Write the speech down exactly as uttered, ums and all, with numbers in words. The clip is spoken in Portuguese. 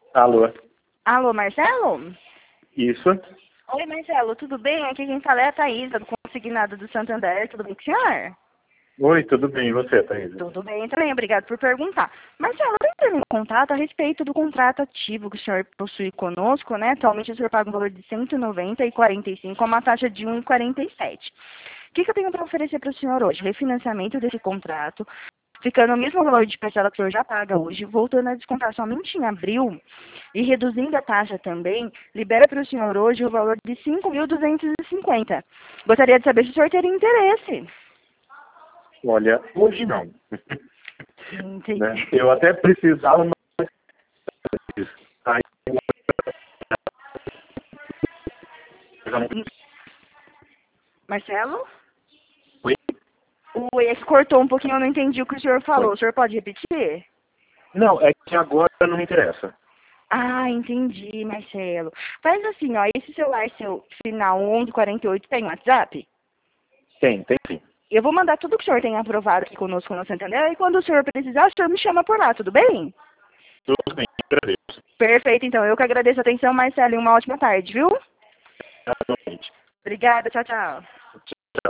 Alô? Alô, Marcelo? Isso? Oi, Marcelo, tudo bem? Aqui quem fala é a Thaísa, do Consignado do Santander. Tudo bem com o senhor? Oi, tudo bem. E você, Thaís? Tudo bem também, obrigado por perguntar. Marcelo, eu entrei em contato a respeito do contrato ativo que o senhor possui conosco, né? Atualmente o senhor paga um valor de cento e noventa e quarenta e cinco com uma taxa de um e quarenta e sete. O que, que eu tenho para oferecer para o senhor hoje? Refinanciamento desse contrato, ficando o mesmo valor de parcela que o senhor já paga hoje, voltando a descontar somente em abril e reduzindo a taxa também, libera para o senhor hoje o valor de cinco mil duzentos e cinquenta. Gostaria de saber se o senhor teria interesse. Olha, hoje não. Entendi. Né? Eu até precisava, mas... Aí, eu já não... Marcelo? Oi? Oi, é que cortou um pouquinho, eu não entendi o que o senhor falou. Oi. O senhor pode repetir? Não, é que agora não me interessa. Ah, entendi, Marcelo. Faz assim, ó, esse celular seu, final onze quarenta e oito, tem WhatsApp? Tem, tem sim. Eu vou mandar tudo que o senhor tem aprovado aqui conosco no Santander, e quando o senhor precisar, o senhor me chama por lá, tudo bem? Tudo bem, agradeço. Perfeito, então. Eu que agradeço a atenção, Marcelo, e uma ótima tarde, viu? Exatamente. Obrigada, tchau, tchau.